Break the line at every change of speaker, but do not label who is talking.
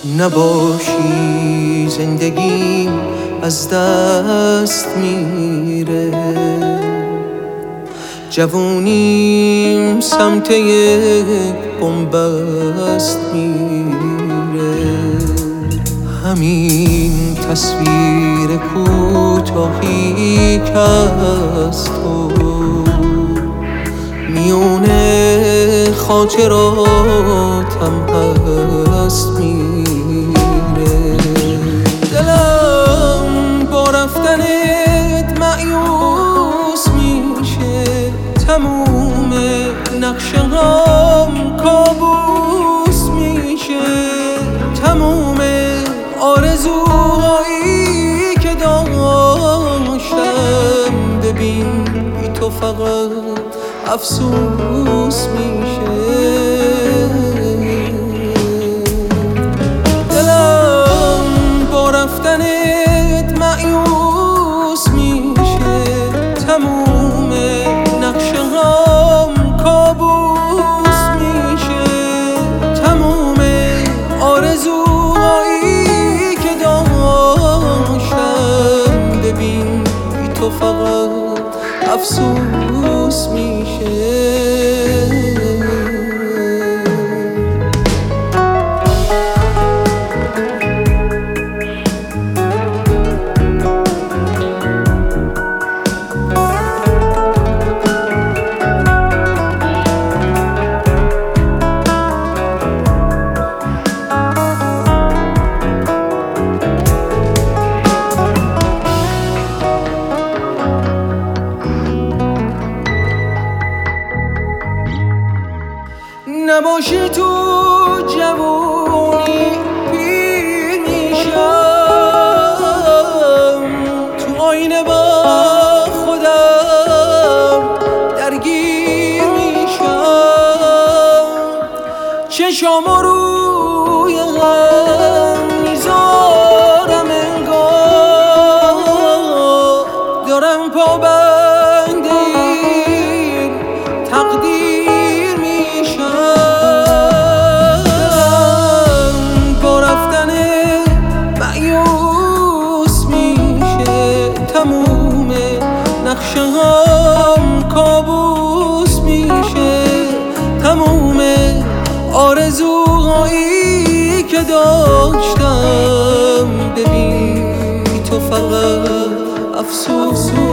نباشی زندگیم از دست میره، جوونیم سمت یک بنبست میره. همین تصویر کوتاهی که از تو میونه خاطراتم هست میره. دلم با رفتنت مایوس میشه، تموم نقشه هم کابوس میشه. تموم آرزوهایی که داشتم ببین بی تو فقط افسوس میشه. دلم با رفتنت مایوس میشه، تموم نقشه هم کابوس میشه. تموم آرزوهایی که داشتم ببین بی تو فقط افسوس میشه. نباشی تو جوونی پیر میشم، تو آینه با خودم درگیر میشم. چشامو روی هم میذارم انگار دارم پابند این تقدیر میشم. تموم نقشه هم کابوس میشه. تموم آرزوهایی که داشتم ببین تو فقط افسوس